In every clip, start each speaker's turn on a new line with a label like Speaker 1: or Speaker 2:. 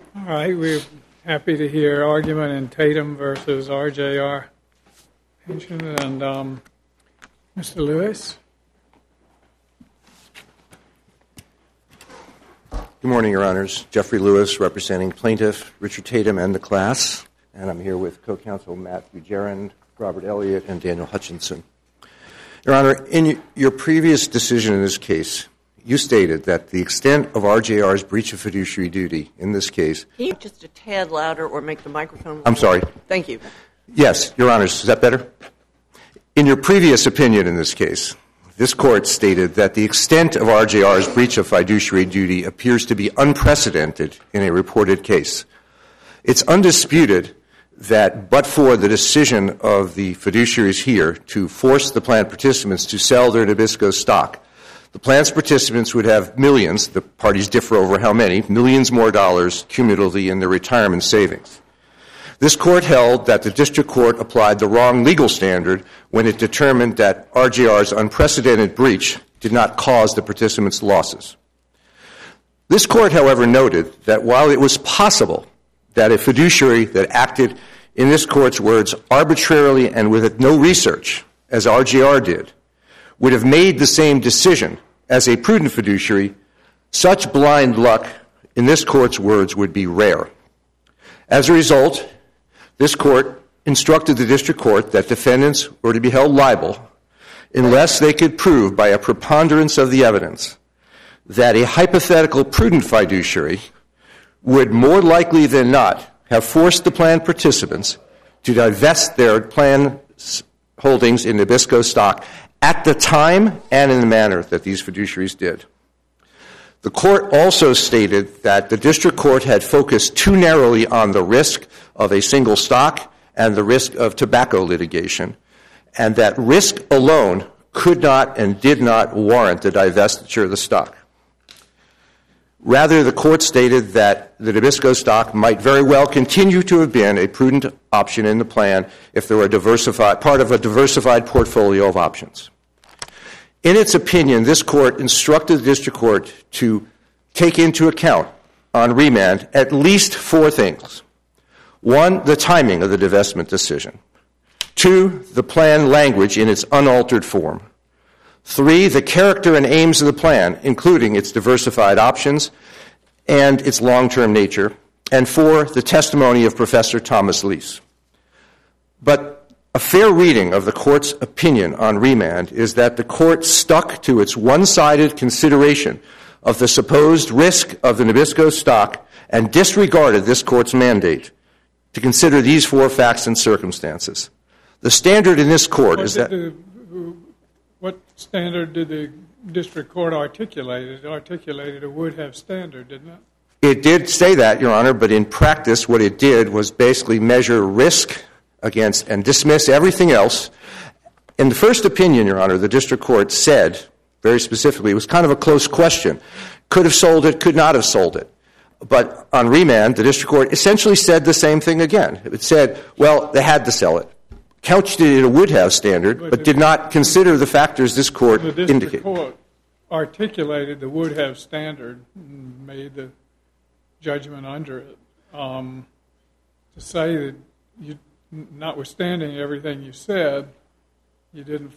Speaker 1: All right, we're happy to hear argument in Tatum versus RJR Pension. And Mr. Lewis.
Speaker 2: Good morning, Your Honors. Jeffrey Lewis, representing Plaintiff Richard Tatum and the class. And I'm here with co-counsel Matthew Gerrand, Robert Elliott, and Daniel Hutchinson. Your Honor, in your previous decision in this case, you stated that the extent of RJR's breach of fiduciary duty in this case...
Speaker 3: Can you just a tad louder or make the microphone...
Speaker 2: I'm sorry.
Speaker 3: Thank you.
Speaker 2: Yes, Your Honors, is that better? In your previous opinion in this case, this Court stated that the extent of RJR's breach of fiduciary duty appears to be unprecedented in a reported case. It's undisputed that but for the decision of the fiduciaries here to force the plan participants to sell their Nabisco stock, the plan's participants would have millions, the parties differ over how many, millions more dollars cumulatively in their retirement savings. This Court held that the District Court applied the wrong legal standard when it determined that RJR's unprecedented breach did not cause the participants' losses. This Court, however, noted that while it was possible that a fiduciary that acted, in this Court's words, arbitrarily and with no research, as RJR did, would have made the same decision as a prudent fiduciary, such blind luck, in this Court's words, would be rare. As a result, this Court instructed the District Court that defendants were to be held liable unless they could prove by a preponderance of the evidence that a hypothetical prudent fiduciary would more likely than not have forced the plan participants to divest their plan holdings in Nabisco stock at the time and in the manner that these fiduciaries did. The Court also stated that the District Court had focused too narrowly on the risk of a single stock and the risk of tobacco litigation, and that risk alone could not and did not warrant the divestiture of the stock. Rather, the Court stated that the Nabisco stock might very well continue to have been a prudent option in the plan if they were part of a diversified portfolio of options. In its opinion, this Court instructed the District Court to take into account on remand at least four things. One, the timing of the divestment decision. Two, the plan language in its unaltered form. Three, the character and aims of the plan, including its diversified options and its long-term nature. And four, the testimony of Professor Thomas Lease. But a fair reading of the Court's opinion on remand is that the Court stuck to its one-sided consideration of the supposed risk of the Nabisco stock and disregarded this Court's mandate to consider these four facts and circumstances. The standard in this Court is that...
Speaker 1: What standard did the District Court articulate? It articulated a would-have standard, didn't it?
Speaker 2: It did say that, Your Honor, but in practice what it did was basically measure risk against and dismiss everything else. In the first opinion, Your Honor, the District Court said, very specifically, it was kind of a close question. Could have sold it, could not have sold it. But on remand, the District Court essentially said the same thing again. It said, well, they had to sell it. Couched it in a would-have standard, but did not consider the factors this Court indicated.
Speaker 1: The District Court articulated the would-have standard and made the judgment under it. To say that, notwithstanding everything you said, you didn't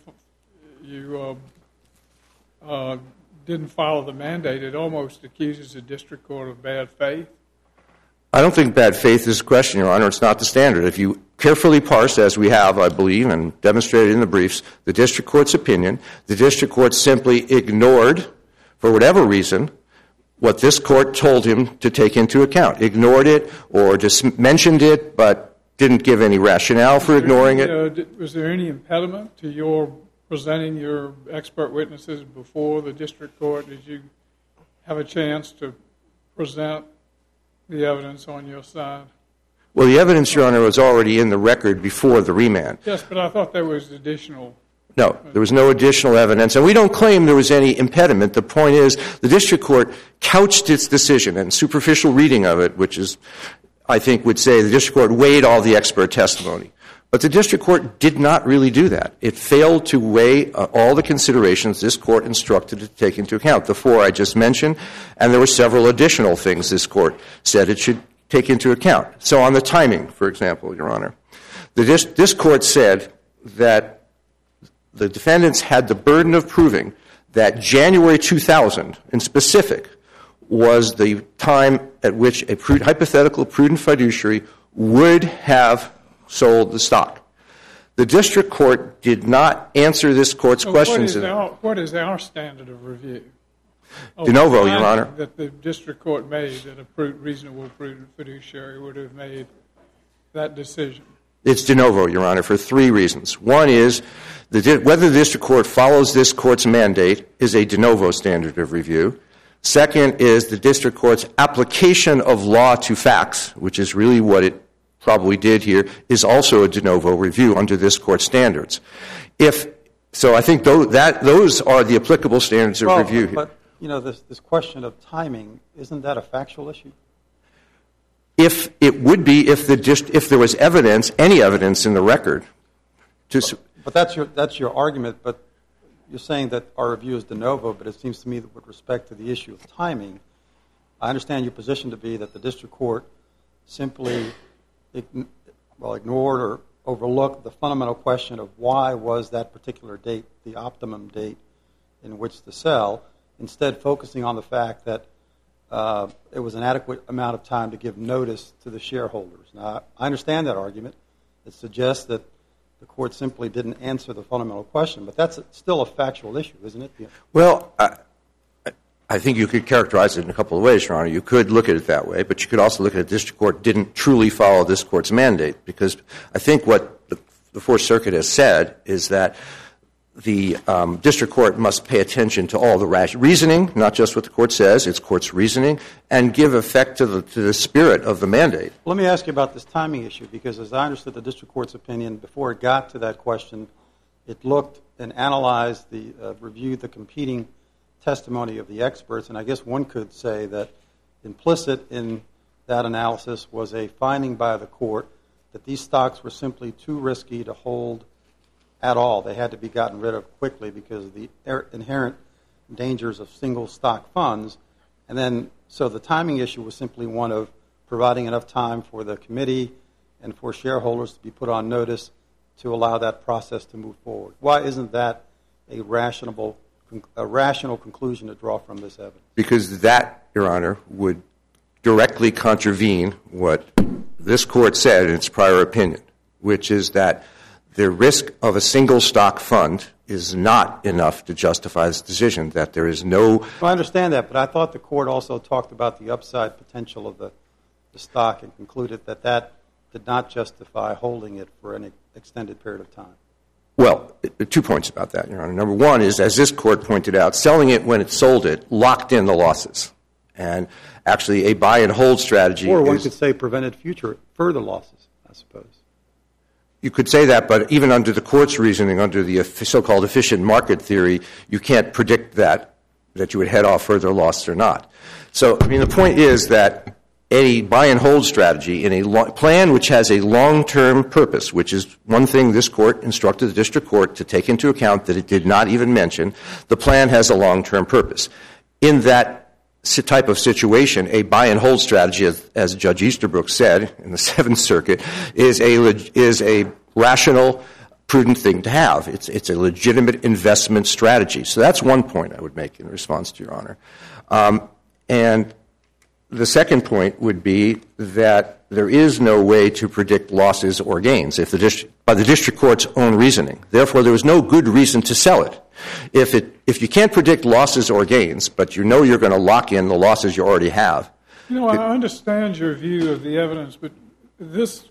Speaker 1: follow the mandate, it almost accuses the District Court of bad faith.
Speaker 2: I don't think bad faith is a question, Your Honor. It's not the standard. If you carefully parse, as we have, I believe, and demonstrated in the briefs, the District Court's opinion, the District Court simply ignored, for whatever reason, what this Court told him to take into account. Ignored it or just mentioned it, but didn't give any rationale for ignoring it.
Speaker 1: Was there any impediment to your presenting your expert witnesses before the District Court? Did you have a chance to present the evidence on your side?
Speaker 2: Well, the evidence, Your Honor, was already in the record before the remand.
Speaker 1: Yes, but I thought there was additional.
Speaker 2: No, there was no additional evidence, and we don't claim there was any impediment. The point is the District Court couched its decision, and superficial reading of it, which is, I think, would say the District Court weighed all the expert testimony. But the District Court did not really do that. It failed to weigh all the considerations this Court instructed it to take into account, the four I just mentioned, and there were several additional things this Court said it should take into account. So on the timing, for example, Your Honor, this court said that the defendants had the burden of proving that January 2000, in specific, was the time at which a hypothetical prudent fiduciary would have sold the stock. The district court did not answer this court's questions.
Speaker 1: What is our standard of review?
Speaker 2: De novo, Your Honor.
Speaker 1: That the district court made that a reasonable prudent fiduciary would have made that decision.
Speaker 2: It's de novo, Your Honor, for three reasons. One is whether the district court follows this court's mandate is a de novo standard of review. Second is the district court's application of law to facts, which is really what it probably did here, is also a de novo review under this court's standards. So I think those are the applicable standards of review here.
Speaker 4: But, this question of timing, isn't that a factual issue?
Speaker 2: If it would be, if there was evidence, any evidence in the record.
Speaker 4: But that's your argument, but you're saying that our review is de novo, but it seems to me that with respect to the issue of timing, I understand your position to be that the district court simply ignored or overlooked the fundamental question of why was that particular date the optimum date in which to sell, instead focusing on the fact that it was an adequate amount of time to give notice to the shareholders. Now, I understand that argument. It suggests that the court simply didn't answer the fundamental question, but that's still a factual issue, isn't it?
Speaker 2: Well, I think you could characterize it in a couple of ways, Your Honor. You could look at it that way, but you could also look at it the district court didn't truly follow this court's mandate, because I think what the Fourth Circuit has said is that the district court must pay attention to all the reasoning, not just what the court says, it's court's reasoning, and give effect to the spirit of the mandate.
Speaker 4: Let me ask you about this timing issue, because as I understood the district court's opinion, before it got to that question, it looked and analyzed, reviewed the competing testimony of the experts, and I guess one could say that implicit in that analysis was a finding by the court that these stocks were simply too risky to hold at all. They had to be gotten rid of quickly because of the inherent dangers of single stock funds. And then, so the timing issue was simply one of providing enough time for the committee and for shareholders to be put on notice to allow that process to move forward. Why isn't that a rational conclusion to draw from this evidence?
Speaker 2: Because that, Your Honor, would directly contravene what this court said in its prior opinion, which is that the risk of a single stock fund is not enough to justify this decision, that there is no...
Speaker 4: Well, I understand that, but I thought the court also talked about the upside potential of the stock and concluded that that did not justify holding it for an extended period of time.
Speaker 2: Well, 2 points about that, Your Honor. Number one is, as this court pointed out, selling it when it sold it locked in the losses. And actually a buy and hold strategy
Speaker 4: or one could say prevented future further losses, I suppose.
Speaker 2: You could say that, but even under the court's reasoning, under the so-called efficient market theory, you can't predict that you would head off further loss or not. So, I mean, the point is that a buy and hold strategy in a plan which has a long-term purpose, which is one thing this court instructed the district court to take into account that it did not even mention, the plan has a long-term purpose. In that type of situation, a buy and hold strategy, as Judge Easterbrook said in the Seventh Circuit, is a rational, prudent thing to have. It's a legitimate investment strategy. So that's one point I would make in response to Your Honor. And the second point would be that there is no way to predict losses or gains by the district court's own reasoning. Therefore, there was no good reason to sell it. If you can't predict losses or gains, but you know you're going to lock in the losses you already have.
Speaker 1: You know, I understand your view of the evidence, but this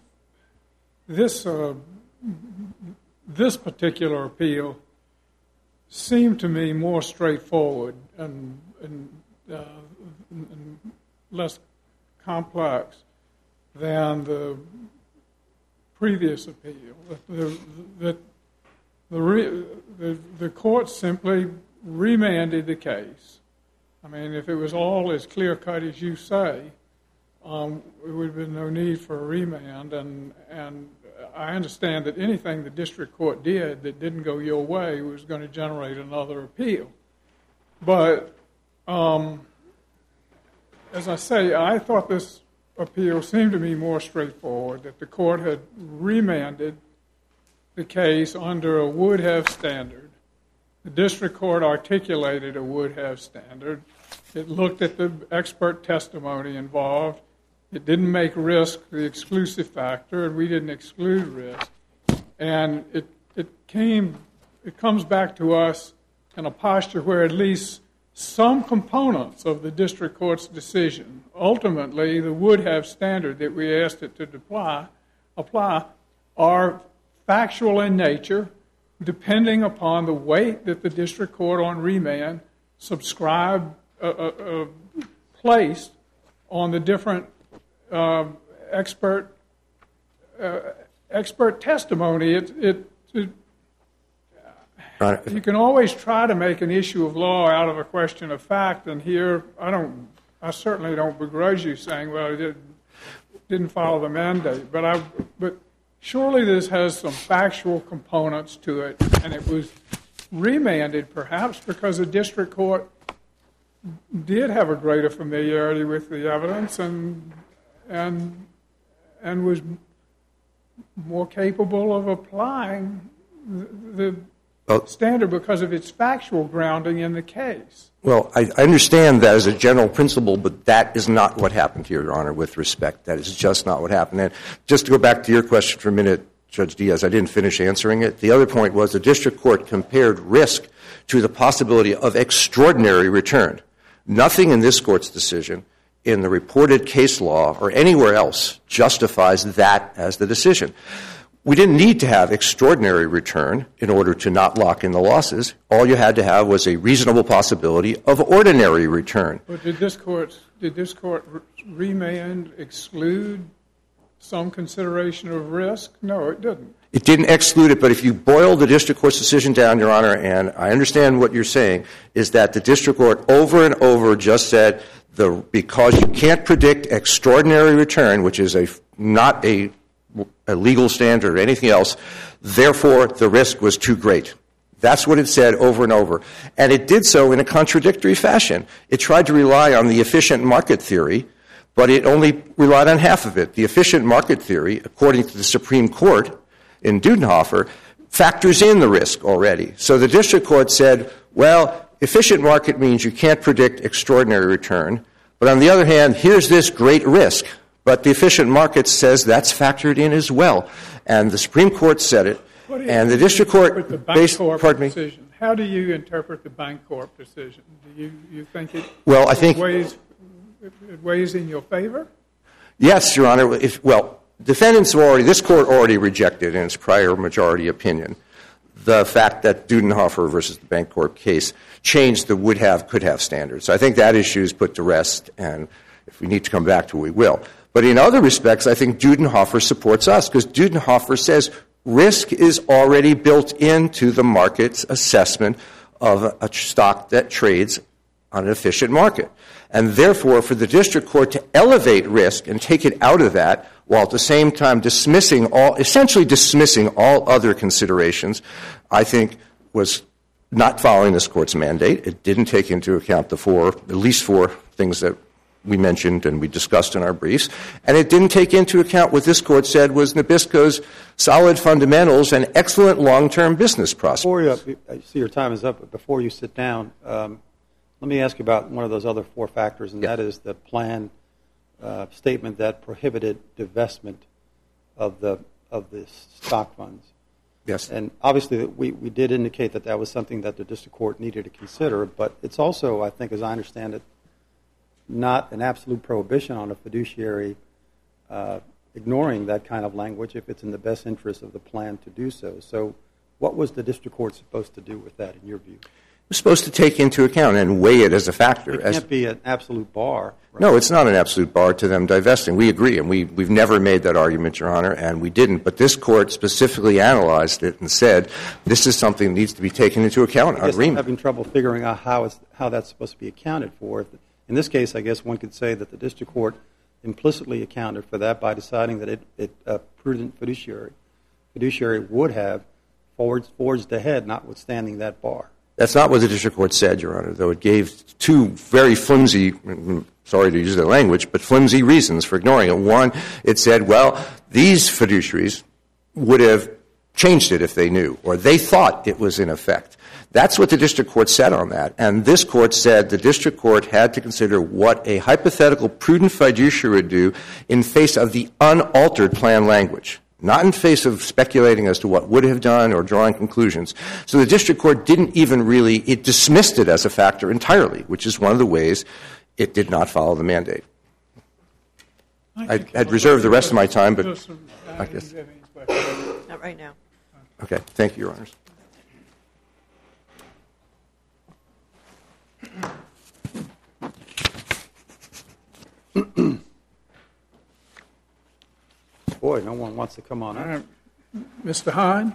Speaker 1: particular appeal seemed to me more straightforward and less complex than the previous appeal. The court simply remanded the case. I mean, if it was all as clear-cut as you say, there would have been no need for a remand. And I understand that anything the district court did that didn't go your way was going to generate another appeal. But as I say, I thought this appeal seemed to me more straightforward, that the court had remanded the case under a would-have standard. The district court articulated a would-have standard. It looked at the expert testimony involved. It didn't make risk the exclusive factor, and we didn't exclude risk. And it comes back to us in a posture where at least some components of the district court's decision, ultimately the would-have standard that we asked it to apply, are factual in nature, depending upon the weight that the district court on remand placed on the different expert testimony. You can always try to make an issue of law out of a question of fact, and here I certainly don't begrudge you saying, well, it didn't follow the mandate, but surely this has some factual components to it, and it was remanded perhaps because the district court did have a greater familiarity with the evidence and was more capable of applying the standard because of its factual grounding in the case.
Speaker 2: Well, I understand that as a general principle, but that is not what happened here, Your Honor, with respect. That is just not what happened. And just to go back to your question for a minute, Judge Diaz, I didn't finish answering it. The other point was the district court compared risk to the possibility of extraordinary return. Nothing in this court's decision, in the reported case law or anywhere else, justifies that as the decision. We didn't need to have extraordinary return in order to not lock in the losses. All you had to have was a reasonable possibility of ordinary return.
Speaker 1: But did this court remand exclude some consideration of risk? No, it didn't.
Speaker 2: It didn't exclude it, but if you boil the district court's decision down, Your Honor, and I understand what you're saying, is that the district court over and over just said because you can't predict extraordinary return, which is not a legal standard or anything else, therefore the risk was too great. That's what it said over and over. And it did so in a contradictory fashion. It tried to rely on the efficient market theory, but it only relied on half of it. The efficient market theory, according to the Supreme Court in Dudenhofer, factors in the risk already. So the district court said, well, efficient market means you can't predict extraordinary return, but on the other hand, here's this great risk. But the efficient market says that's factored in as well. And the Supreme Court said it, and the district court
Speaker 1: decision. How do you interpret the Bancorp decision? Do you think it weighs in your favor?
Speaker 2: Yes, Your Honor. This court already rejected in its prior majority opinion the fact that Dudenhofer versus the Bancorp case changed the would-have, could-have standards. So I think that issue is put to rest, and if we need to come back to it, we will. But in other respects, I think Dudenhofer supports us, because Dudenhofer says risk is already built into the market's assessment of a stock that trades on an efficient market. And therefore, for the district court to elevate risk and take it out of that, while at the same time essentially dismissing all other considerations, I think was not following this court's mandate. It didn't take into account at least four things that we mentioned and we discussed in our briefs, and it didn't take into account what this court said was Nabisco's solid fundamentals and excellent long-term business prospects.
Speaker 4: I see your time is up, but before you sit down, let me ask you about one of those other four factors, and that is the plan statement that prohibited divestment of the stock funds.
Speaker 2: Yes.
Speaker 4: And obviously we did indicate that was something that the district court needed to consider, but it's also, I think, as I understand it, not an absolute prohibition on a fiduciary ignoring that kind of language if it's in the best interest of the plan to do so. So what was the district court supposed to do with that, in your view?
Speaker 2: It was supposed to take into account and weigh it as a factor.
Speaker 4: It can't be an absolute bar. Right?
Speaker 2: No, it's not an absolute bar to them divesting. We agree, and we've never made that argument, Your Honor, and we didn't. But this court specifically analyzed it and said this is something that needs to be taken into account.
Speaker 4: I guess I'm having trouble figuring out how that's supposed to be accounted for. In this case, I guess one could say that the district court implicitly accounted for that by deciding that a prudent fiduciary would have forged ahead, notwithstanding that bar.
Speaker 2: That's not what the district court said, Your Honor, though it gave two very flimsy, sorry to use the language, but flimsy reasons for ignoring it. One, it said, well, these fiduciaries would have changed it if they knew, or they thought it was in effect. That's what the district court said on that. And this court said the district court had to consider what a hypothetical prudent fiduciary would do in face of the unaltered plan language, not in face of speculating as to what would have done or drawing conclusions. So the district court didn't even really, it dismissed it as a factor entirely, which is one of the ways it did not follow the mandate. I'd reserve the rest of my time, but I guess.
Speaker 3: Not right now.
Speaker 2: Okay. Thank you, Your Honors.
Speaker 4: Boy, no one wants to come on up.
Speaker 1: Mr. Hahn?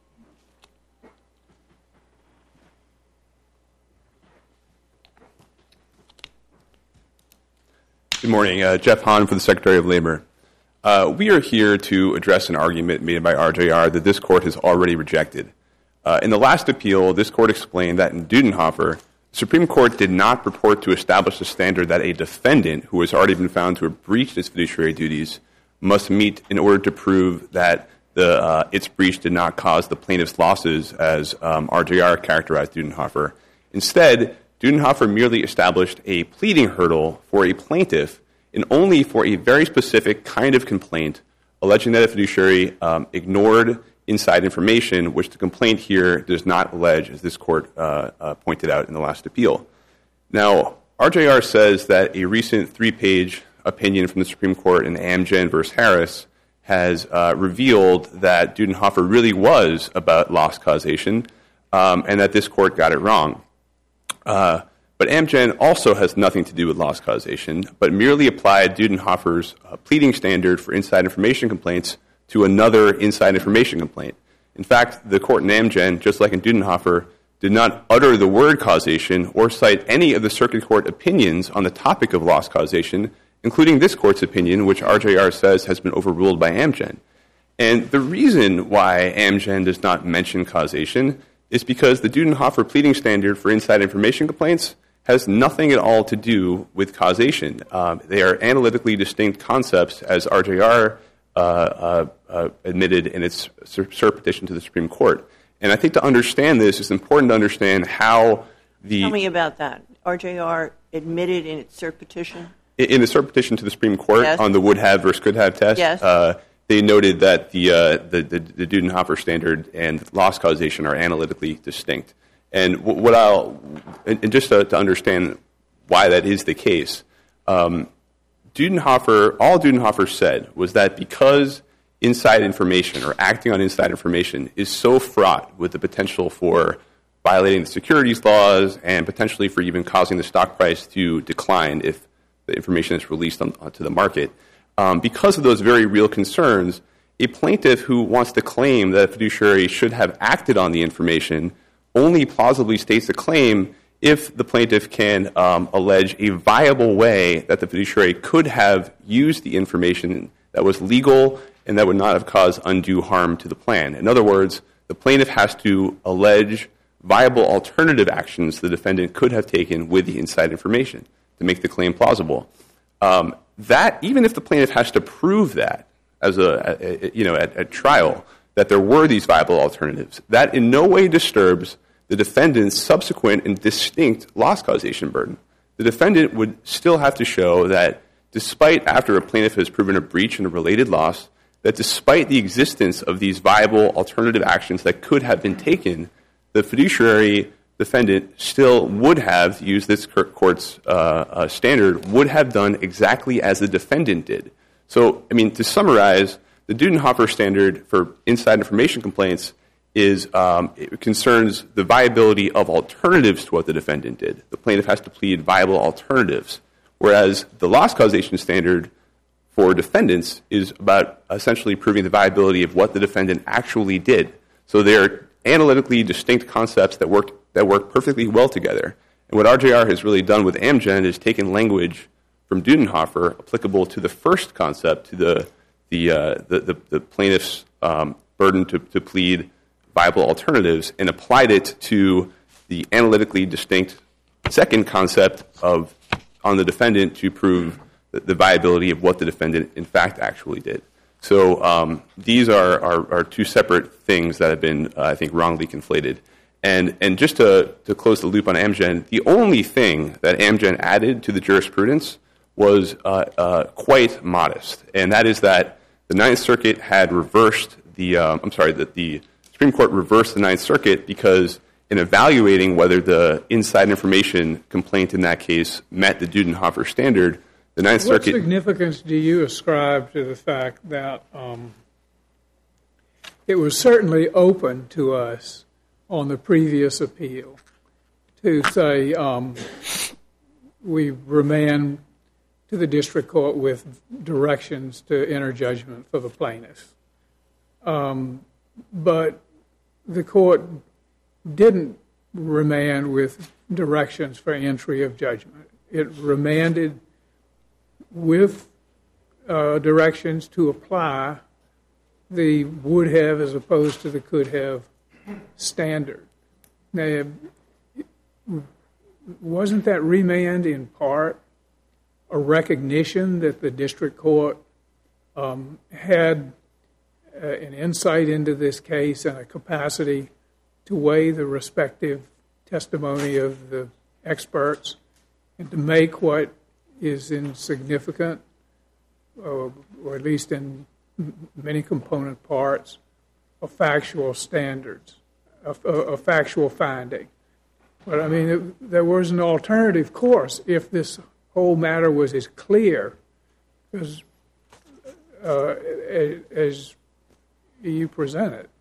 Speaker 5: Good morning. Jeff Hahn for the Secretary of Labor. We are here to address an argument made by RJR that this court has already rejected. In the last appeal, this court explained that in Dudenhofer, the Supreme Court did not purport to establish a standard that a defendant who has already been found to have breached its fiduciary duties must meet in order to prove that its breach did not cause the plaintiff's losses, as RJR characterized Dudenhofer. Instead, Dudenhofer merely established a pleading hurdle for a plaintiff and only for a very specific kind of complaint, alleging that a fiduciary ignored inside information, which the complaint here does not allege, as this court pointed out in the last appeal. Now, RJR says that a recent 3-page opinion from the Supreme Court in Amgen v. Harris has revealed that Dudenhofer really was about loss causation and that this court got it wrong. But Amgen also has nothing to do with loss causation, but merely applied Dudenhofer's pleading standard for inside information complaints to another inside information complaint. In fact, the court in Amgen, just like in Dudenhofer, did not utter the word causation or cite any of the circuit court opinions on the topic of loss causation, including this court's opinion, which RJR says has been overruled by Amgen. And the reason why Amgen does not mention causation is because the Dudenhofer pleading standard for inside information complaints has nothing at all to do with causation. They are analytically distinct concepts, as RJR admitted in its cert petition to the Supreme Court. And I think to understand this, it's important to understand how the...
Speaker 3: Tell me about that. RJR admitted in its cert petition?
Speaker 5: In the cert petition to the Supreme Court, yes, on the would have versus could have test,
Speaker 3: yes,
Speaker 5: they noted that the Dudenhofer standard and loss causation are analytically distinct. And and just to understand why that is the case, all Dudenhofer said was that because inside information or acting on inside information is so fraught with the potential for violating the securities laws and potentially for even causing the stock price to decline if the information is released onto the market, because of those very real concerns, a plaintiff who wants to claim that a fiduciary should have acted on the information only plausibly states a claim if the plaintiff can allege a viable way that the fiduciary could have used the information that was legal and that would not have caused undue harm to the plan. In other words, the plaintiff has to allege viable alternative actions the defendant could have taken with the inside information to make the claim plausible. That, even if the plaintiff has to prove that as at trial, that there were these viable alternatives, that in no way disturbs the defendant's subsequent and distinct loss causation burden. The defendant would still have to show that despite, after a plaintiff has proven a breach and a related loss, that despite the existence of these viable alternative actions that could have been taken, the fiduciary defendant still would have used this court's standard, would have done exactly as the defendant did. So, to summarize, the Dudenhofer standard for inside information complaints it concerns the viability of alternatives to what the defendant did. The plaintiff has to plead viable alternatives, whereas the loss causation standard for defendants is about essentially proving the viability of what the defendant actually did. So they're analytically distinct concepts that work perfectly well together. And what RJR has really done with Amgen is taken language from Dudenhofer applicable to the first concept, to the plaintiff's burden to plead viable alternatives, and applied it to the analytically distinct second concept of on the defendant to prove the viability of what the defendant in fact actually did. So these are two separate things that have been, I think, wrongly conflated. And just to close the loop on Amgen, the only thing that Amgen added to the jurisprudence was quite modest, and that is that the Ninth Circuit had reversed that the Supreme Court reversed the Ninth Circuit because in evaluating whether the inside information complaint in that case met the Dudenhofer standard, the Ninth Circuit...
Speaker 1: What significance do you ascribe to the fact that it was certainly open to us on the previous appeal to say we remand to the district court with directions to enter judgment for the plaintiffs? But the court didn't remand with directions for entry of judgment. It remanded with directions to apply the would have as opposed to the could have standard. Now, wasn't that remand in part a recognition that the district court had an insight into this case and a capacity to weigh the respective testimony of the experts and to make what is insignificant, or at least in many component parts, of factual standards, a factual finding? But I mean, there was an alternative course if this whole matter was as clear as you present it.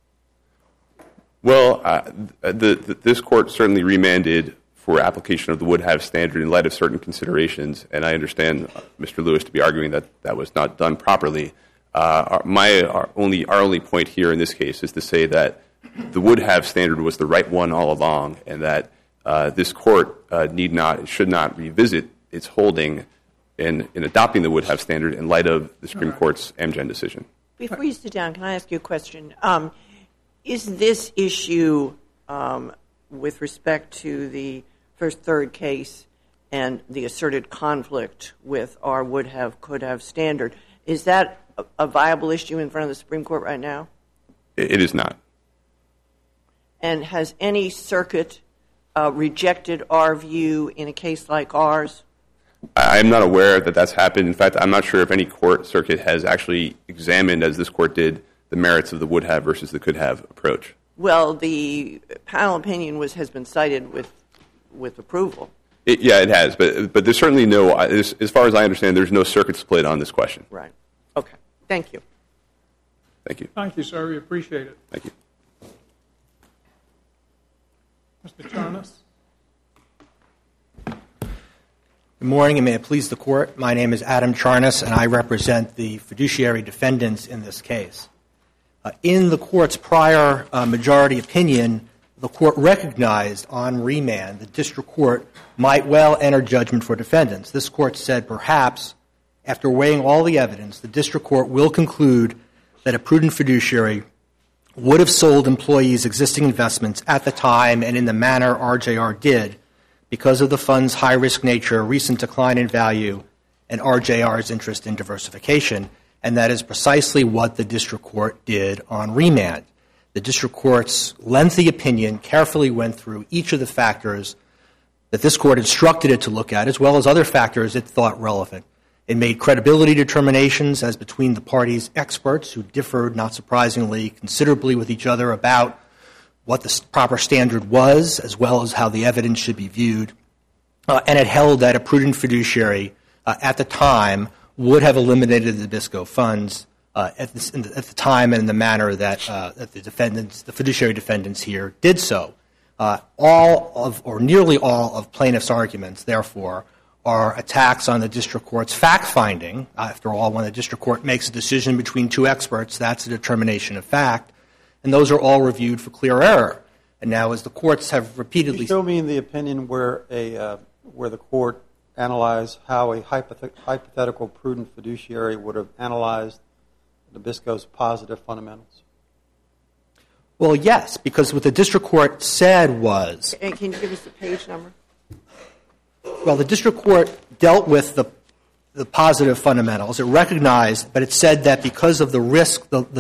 Speaker 5: Well, this court certainly remanded for application of the would have standard in light of certain considerations, and I understand Mr. Lewis to be arguing that that was not done properly. Our only point here in this case is to say that the would have standard was the right one all along, and that this court should not revisit its holding in adopting the would have standard in light of the Supreme Court's Amgen decision.
Speaker 3: Before you sit down, can I ask you a question? Is this issue with respect to the first third case and the asserted conflict with our would have, could have standard, is that a viable issue in front of the Supreme Court right now?
Speaker 5: It is not.
Speaker 3: And has any circuit rejected our view in a case like ours?
Speaker 5: I'm not aware that that's happened. In fact, I'm not sure if any court circuit has actually examined, as this court did, the merits of the would have versus the could have approach.
Speaker 3: Well, the panel opinion has been cited with approval.
Speaker 5: It has, but there's certainly no, as far as I understand, there's no circuit split on this question.
Speaker 3: Right. Okay. Thank you.
Speaker 5: Thank you.
Speaker 1: Thank you, sir. We appreciate it.
Speaker 5: Thank you.
Speaker 1: Mr. Charnas?
Speaker 6: Good morning, and may it please the Court. My name is Adam Charnas, and I represent the fiduciary defendants in this case. In the Court's prior majority opinion, the Court recognized on remand the district court might well enter judgment for defendants. This Court said perhaps, after weighing all the evidence, the district court will conclude that a prudent fiduciary would have sold employees' existing investments at the time and in the manner RJR did because of the fund's high-risk nature, recent decline in value, and RJR's interest in diversification, and that is precisely what the district court did on remand. The district court's lengthy opinion carefully went through each of the factors that this court instructed it to look at, as well as other factors it thought relevant. It made credibility determinations as between the parties' experts, who differed, not surprisingly, considerably with each other about what the proper standard was, as well as how the evidence should be viewed. And it held that a prudent fiduciary at the time would have eliminated the Nabisco funds at the time and in the manner that the fiduciary defendants here did so. Nearly all of plaintiffs' arguments, therefore, are attacks on the district court's fact-finding. After all, when the district court makes a decision between two experts, that's a determination of fact. And those are all reviewed for clear error. And now, as the courts have repeatedly...
Speaker 4: Can you show me in the opinion where the court analyzed how a hypothetical prudent fiduciary would have analyzed Nabisco's positive fundamentals?
Speaker 6: Well, yes, because what the district court said was...
Speaker 3: And can you give us the page number?
Speaker 6: Well, the district court dealt with the positive fundamentals. It recognized, but it said that because of the risk,
Speaker 4: Tell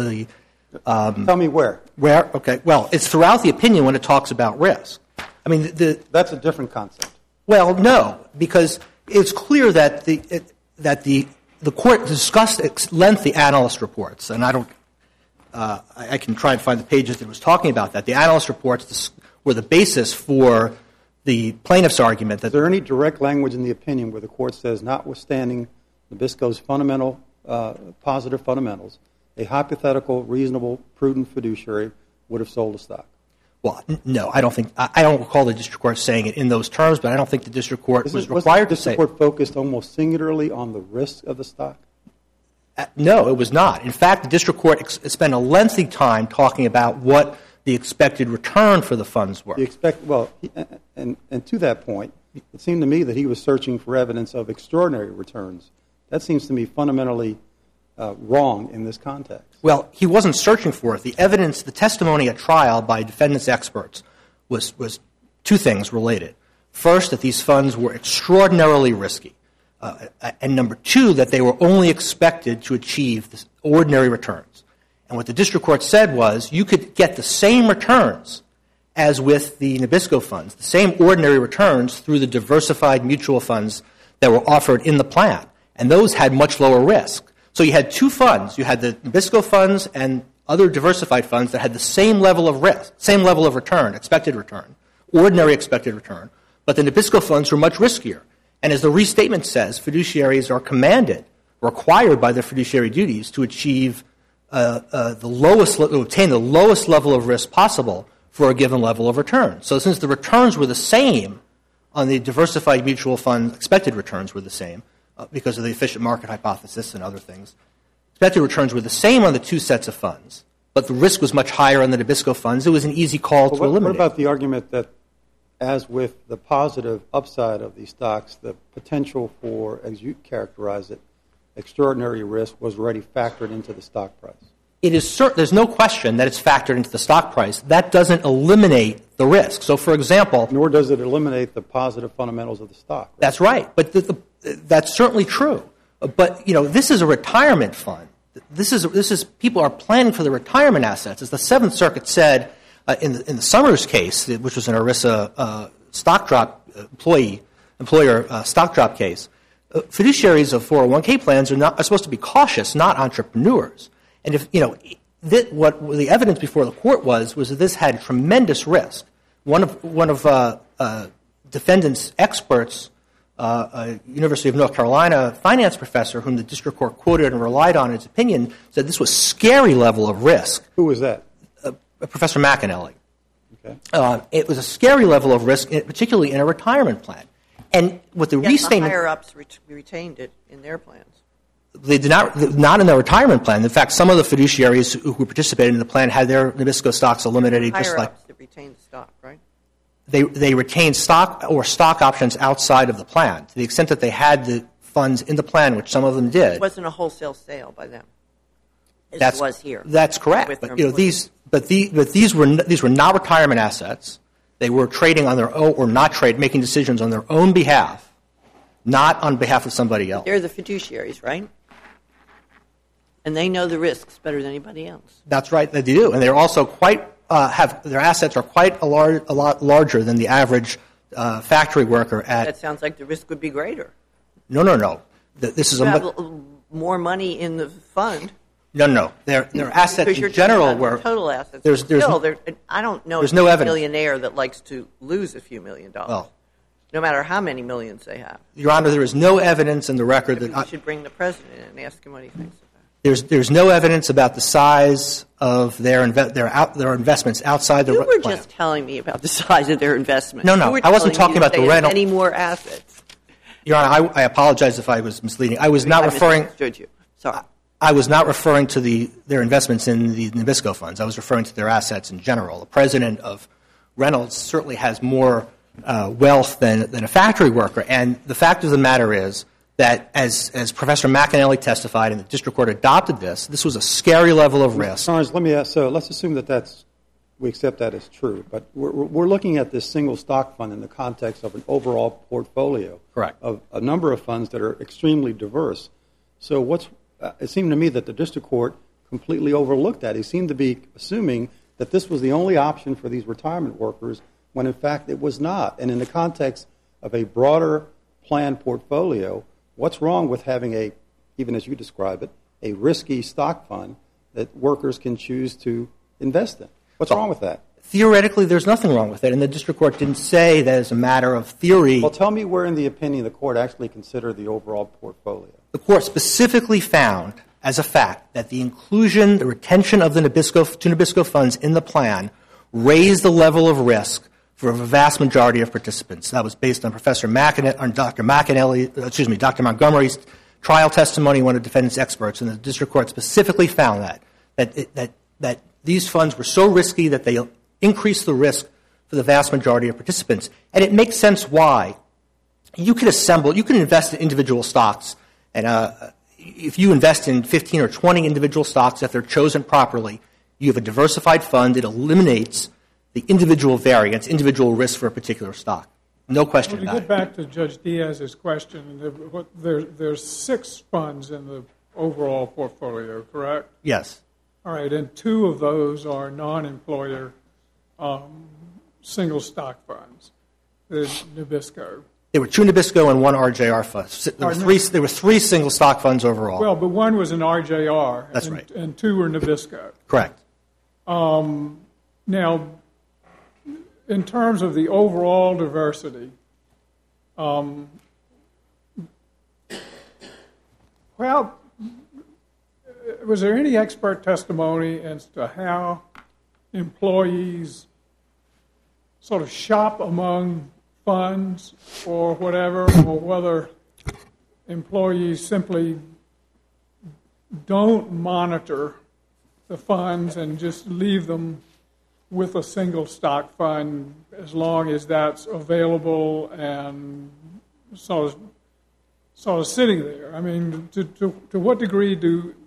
Speaker 4: me where.
Speaker 6: Where? Okay. Well, it's throughout the opinion when it talks about risk. I mean,
Speaker 4: that's a different concept.
Speaker 6: Well, no, because it's clear that the court discussed at length the analyst reports, and I can try and find the pages that was talking about that. The analyst reports were the basis for the plaintiff's argument. Is
Speaker 4: there any direct language in the opinion where the court says, notwithstanding Nabisco's fundamental positive fundamentals, a hypothetical, reasonable, prudent fiduciary would have sold the stock?
Speaker 6: Well, no, I don't recall the district court saying it in those terms, but I don't think the district court was required to say it.
Speaker 4: Was the district court focused almost singularly on the risk of the stock?
Speaker 6: No, it was not. In fact, the district court spent a lengthy time talking about what the expected return for the funds were.
Speaker 4: And to that point, it seemed to me that he was searching for evidence of extraordinary returns. That seems to me fundamentally wrong in this context.
Speaker 6: Well, he wasn't searching for it. The evidence, the testimony at trial by defendants' experts was two things related. First, that these funds were extraordinarily risky. And number two, that they were only expected to achieve this ordinary returns. And what the district court said was you could get the same returns as with the Nabisco funds, the same ordinary returns through the diversified mutual funds that were offered in the plan. And those had much lower risk. So you had two funds. You had the Nabisco funds and other diversified funds that had the same level of risk, same level of return, expected return, ordinary expected return. But the Nabisco funds were much riskier. And as the restatement says, fiduciaries are commanded, required by their fiduciary duties to achieve obtain the lowest level of risk possible for a given level of return. So since the returns were the same on the diversified mutual fund, expected returns were the same because of the efficient market hypothesis and other things. Expected returns were the same on the two sets of funds, but the risk was much higher on the Nabisco funds. It was an easy call to eliminate.
Speaker 4: What about the argument that, as with the positive upside of these stocks, the potential for, as you characterize it, extraordinary risk was already factored into the stock price?
Speaker 6: It is certain. There's no question that it's factored into the stock price. That doesn't eliminate the risk. So, for example,
Speaker 4: nor does it eliminate the positive fundamentals of the stock. Right?
Speaker 6: That's right. But that's certainly true. But this is a retirement fund. This is people are planning for the retirement assets, as the Seventh Circuit said in the Summers case, which was an ERISA stock drop employer stock drop case. Fiduciaries of 401k plans are supposed to be cautious, not entrepreneurs. And what the evidence before the court was that this had tremendous risk. One of defendants' experts, a University of North Carolina finance professor, whom the district court quoted and relied on in its opinion, said this was scary level of risk.
Speaker 4: Who was that?
Speaker 6: Professor McAnally.
Speaker 4: Okay.
Speaker 6: It was a scary level of risk, particularly in a retirement plan. And with the restatement,
Speaker 3: the higher-ups retained it in their plans.
Speaker 6: They did not in their retirement plan. In fact, some of the fiduciaries who participated in the plan had their Nabisco stocks eliminated.
Speaker 3: Higher-ups that retained the stock, right?
Speaker 6: They retained stock or stock options outside of the plan to the extent that they had the funds in the plan, which some of them did.
Speaker 3: It wasn't a wholesale sale by them, as it was here.
Speaker 6: That's correct. But these were not retirement assets. They were trading on their own, or not making decisions on their own behalf, not on behalf of somebody else.
Speaker 3: They're the fiduciaries, right? And they know the risks better than anybody else.
Speaker 6: That's right, they do, and they're also their assets are quite a lot larger than the average factory worker at.
Speaker 3: That sounds like the risk would be greater.
Speaker 6: No. This is
Speaker 3: have more money in the fund.
Speaker 6: No. Their assets in general were
Speaker 3: total assets. I don't know.
Speaker 6: There's no evidence.
Speaker 3: Millionaire that likes to lose a few $1 million. Well, no matter how many millions they have.
Speaker 6: Your Honor, there is no evidence in the record that.
Speaker 3: We should bring the president in and ask him what he thinks about it.
Speaker 6: There's no evidence about the size of their investments outside the plan.
Speaker 3: You were just telling me about the size of their investments.
Speaker 6: No, I wasn't talking about the rental.
Speaker 3: Any more assets?
Speaker 6: Your Honor, I apologize if I was misleading. I was not referring.
Speaker 3: Misunderstood you. Sorry.
Speaker 6: I was not referring to their investments in the Nabisco funds. I was referring to their assets in general. The president of Reynolds certainly has more wealth than a factory worker. And the fact of the matter is that, as Professor McAnally testified and the district court adopted this was a scary level of risk.
Speaker 4: Sarnes, let me ask, so let's assume that that's we accept that as true. But we're looking at this single stock fund in the context of an overall portfolio.
Speaker 6: Correct.
Speaker 4: Of a number of funds that are extremely diverse. So it seemed to me that the district court completely overlooked that. He seemed to be assuming that this was the only option for these retirement workers when in fact it was not. And in the context of a broader planned portfolio, what's wrong with having even as you describe it, a risky stock fund that workers can choose to invest in? What's wrong with that?
Speaker 6: Theoretically, there's nothing wrong with it, and the district court didn't say that as a matter of theory.
Speaker 4: Well, tell me where in the opinion the court actually considered the overall portfolio.
Speaker 6: The court specifically found as a fact that the retention of the two Nabisco funds in the plan raised the level of risk for a vast majority of participants. That was based on Dr. Montgomery's trial testimony, one of the defendant's experts, and the district court specifically found that these funds were so risky that they increased the risk for the vast majority of participants. And it makes sense why. You can invest in individual stocks, and if you invest in 15 or 20 individual stocks, if they're chosen properly, you have a diversified fund. It eliminates the individual variance, individual risk for a particular stock. No question about it.
Speaker 1: To get back to Judge Diaz's question, there's 6 funds in the overall portfolio, correct?
Speaker 6: Yes.
Speaker 1: All right, and 2 of those are non-employer single stock funds, the Nabisco.
Speaker 6: There were 2 Nabisco and 1 RJR fund. There were 3 single stock funds overall.
Speaker 1: Well, but 1 was an RJR.
Speaker 6: That's right.
Speaker 1: And 2 were Nabisco.
Speaker 6: Correct.
Speaker 1: Now, in terms of the overall diversity, was there any expert testimony as to how employees sort of shop among funds or whatever, or whether employees simply don't monitor the funds and just leave them with a single stock fund as long as that's available and sort of sitting there? I mean, to what degree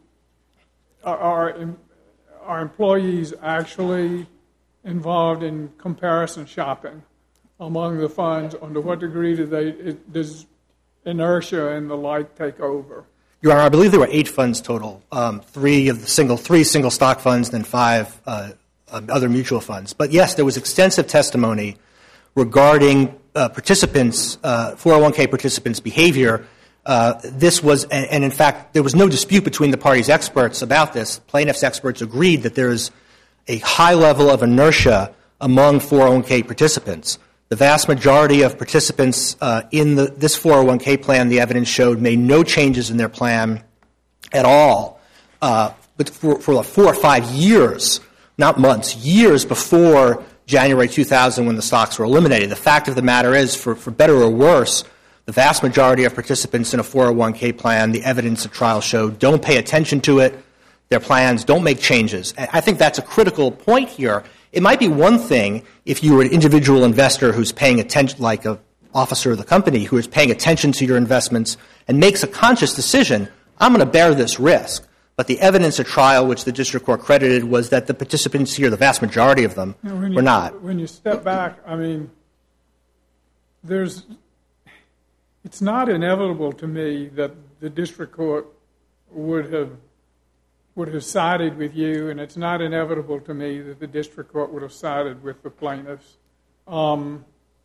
Speaker 1: are employees actually involved in comparison shopping among the funds? And to what degree does inertia and the like take over?
Speaker 6: Your Honor, I believe there were 8 funds total. 3 single stock funds, then 5 other mutual funds. But yes, there was extensive testimony regarding participants, 401k participants' behavior. This was, and in fact, there was no dispute between the parties' experts about this. Plaintiffs' experts agreed that there is a high level of inertia among 401k participants. The vast majority of participants in this 401k plan, the evidence showed, made no changes in their plan at all. But for 4 or 5 years, not months, years before January 2000 when the stocks were eliminated. The fact of the matter is, for better or worse, the vast majority of participants in a 401k plan, the evidence at trial showed, don't pay attention to it. Their plans don't make changes. And I think that's a critical point here. It might be one thing if you were an individual investor who's paying attention, like an officer of the company who is paying attention to your investments and makes a conscious decision, I'm going to bear this risk. But the evidence at trial, which the district court credited, was that the participants here, the vast majority of them, were not.
Speaker 1: When you step back, I mean, it's not inevitable to me that the district court would have sided with you, and it's not inevitable to me that the district court would have sided with the plaintiffs. But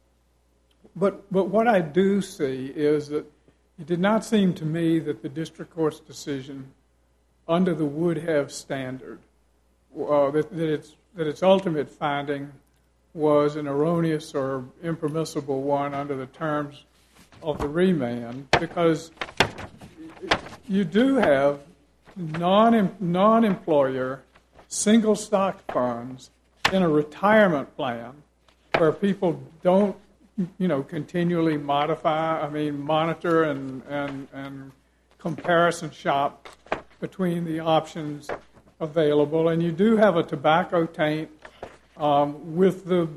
Speaker 1: what I do see is that it did not seem to me that the district court's decision under the would have standard, that its ultimate finding was an erroneous or impermissible one under the terms of the remand, because you do have non-employer single stock funds in a retirement plan where people don't, continually monitor and comparison shop between the options available. And you do have a tobacco taint with the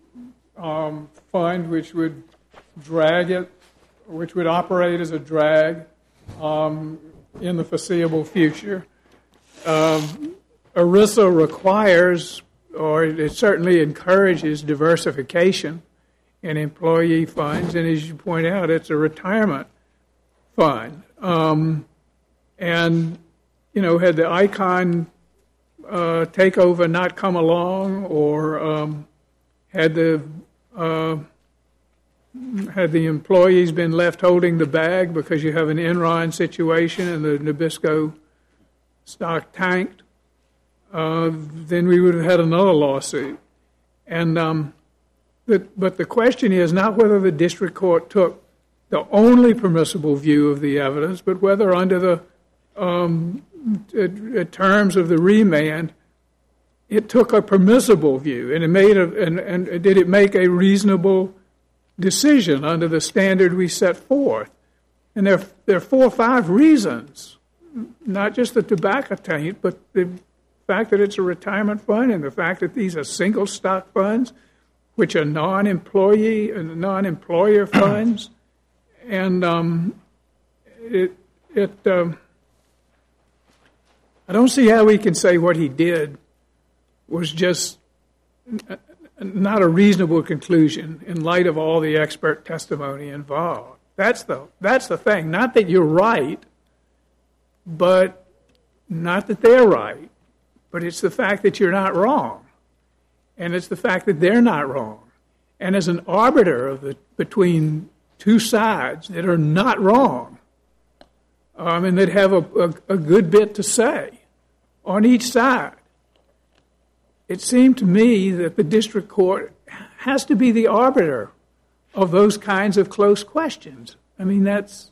Speaker 1: fund which would operate as a drag in the foreseeable future. ERISA requires or it certainly encourages diversification in employee funds, and as you point out, it's a retirement fund. And, had the ICON takeover not come along, or had the employees been left holding the bag because you have an Enron situation and the Nabisco stock tanked, then we would have had another lawsuit. And but the question is not whether the district court took the only permissible view of the evidence, but whether under the terms of the remand, it took a permissible view, and and did it make a reasonable decision under the standard we set forth? And there are 4 or 5 reasons, not just the tobacco taint, but the fact that it's a retirement fund, and the fact that these are single stock funds, which are non-employee and non-employer funds, and I don't see how we can say what he did was just not a reasonable conclusion in light of all the expert testimony involved. That's the thing. Not that you're right, but not that they're right, but it's the fact that you're not wrong, and it's the fact that they're not wrong. And as an arbiter between two sides that are not wrong, and that have a good bit to say on each side, it seemed to me that the district court has to be the arbiter of those kinds of close questions. I mean, that's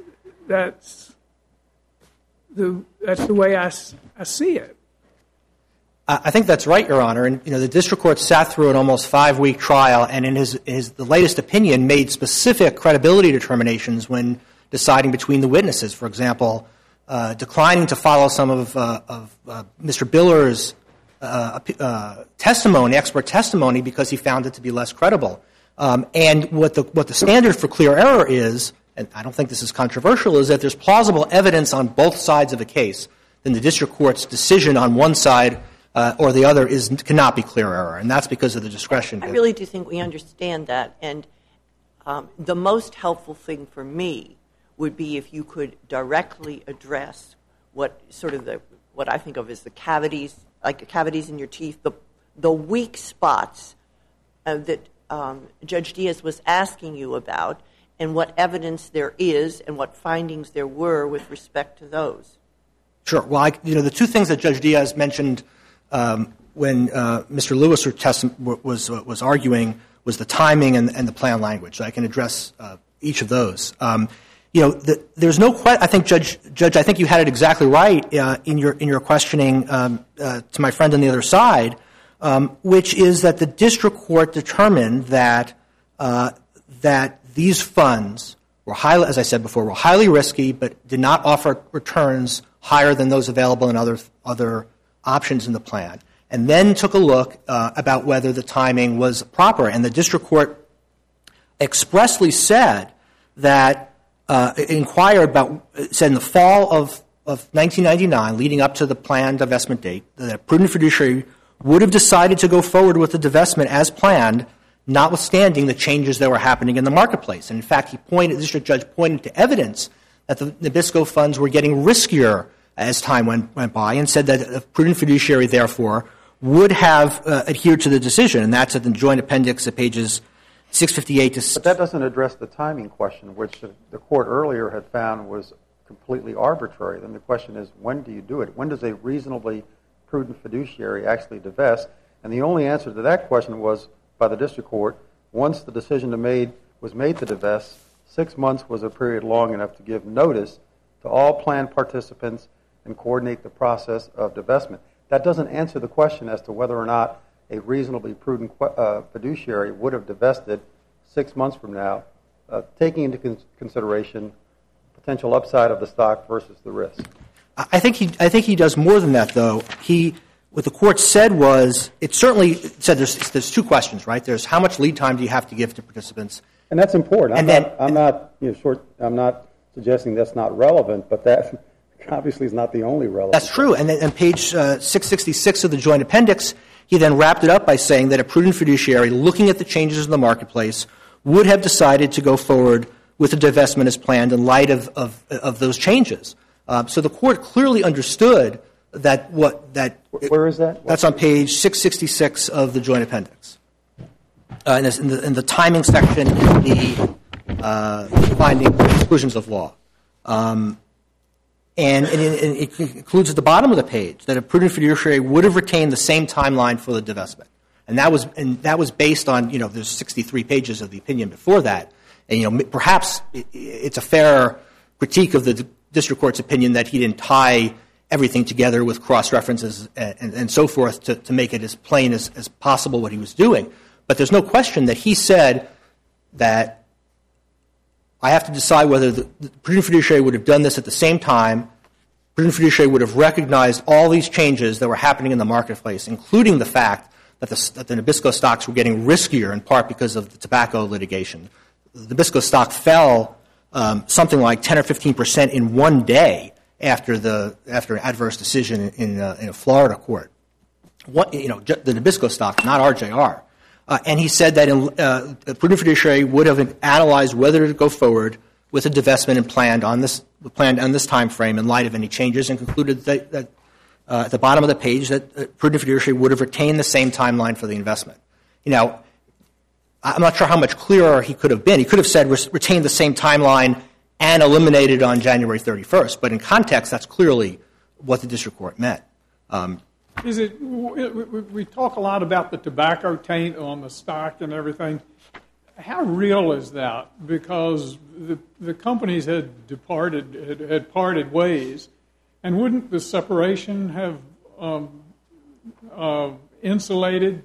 Speaker 1: the way I see it.
Speaker 6: I think that's right, Your Honor. And the district court sat through an almost 5-week trial, and in the latest opinion, made specific credibility determinations when deciding between the witnesses. For example, declining to follow some of Mr. Biller's testimony, expert testimony, because he found it to be less credible. And what the standard for clear error is, and I don't think this is controversial, is that there's plausible evidence on both sides of a case. Then the district court's decision on one side or the other cannot be clear error, and that's because of the discretion.
Speaker 3: I really do think we understand that, and the most helpful thing for me would be if you could directly address what I think of as the cavities, like the cavities in your teeth, the weak spots that Judge Diaz was asking you about, and what evidence there is and what findings there were with respect to those.
Speaker 6: Sure. Well, the 2 things that Judge Diaz mentioned when Mr. Lewis was arguing was the timing and the plan language. So I can address each of those. There's no question. I think Judge, I think you had it exactly right in your questioning to my friend on the other side, which is that the district court determined that these funds were highly, as I said before, were highly risky, but did not offer returns higher than those available in other options in the plan, and then took a look about whether the timing was proper. And the district court expressly said that said in the fall of 1999, leading up to the planned divestment date, that a prudent fiduciary would have decided to go forward with the divestment as planned, notwithstanding the changes that were happening in the marketplace. And in fact, the district judge pointed to evidence that the Nabisco funds were getting riskier as time went by, and said that a prudent fiduciary, therefore, would have adhered to the decision. And that's at the joint appendix at pages 658 to...
Speaker 4: But that doesn't address the timing question, which the court earlier had found was completely arbitrary. Then the question is, when do you do it? When does a reasonably prudent fiduciary actually divest? And the only answer to that question was, by the district court, once the decision was made to divest, 6 months was a period long enough to give notice to all plan participants and coordinate the process of divestment. That doesn't answer the question as to whether or not a reasonably prudent fiduciary would have divested 6 months from now, taking into consideration potential upside of the stock versus the risk.
Speaker 6: I think he does more than that, though. What the court said was, it certainly said there's 2 questions, right? There's how much lead time do you have to give to participants,
Speaker 4: and that's important. I'm not suggesting that's not relevant, but that obviously is not the only relevant.
Speaker 6: That's true. And then on page 666 of the joint appendix, he then wrapped it up by saying that a prudent fiduciary looking at the changes in the marketplace would have decided to go forward with a divestment as planned in light of those changes. So the court clearly understood that
Speaker 4: Where is that?
Speaker 6: That's on page 666 of the joint appendix. In the timing section in the finding conclusions of law. And it concludes at the bottom of the page that a prudent fiduciary would have retained the same timeline for the divestment. And that was based on, there's 63 pages of the opinion before that. And, perhaps it's a fair critique of the district court's opinion that he didn't tie everything together with cross-references and so forth to make it as plain as possible what he was doing. But there's no question that he said that I have to decide whether the prudent fiduciary would have done this at the same time. Prudent fiduciary would have recognized all these changes that were happening in the marketplace, including the fact that the Nabisco stocks were getting riskier in part because of the tobacco litigation. The Nabisco stock fell something like 10 or 15% in one day after an adverse decision in a Florida court. The Nabisco stock, not RJR. And he said that a prudent fiduciary would have analyzed whether to go forward with a divestment and planned on this time frame in light of any changes, and concluded that at the bottom of the page that a prudent fiduciary would have retained the same timeline for the investment. I'm not sure how much clearer he could have been. He could have said retain the same timeline and eliminated on January 31st. But in context, that's clearly what the district court meant.
Speaker 1: We talk a lot about the tobacco taint on the stock and everything. How real is that? Because the companies had parted ways, and wouldn't the separation have insulated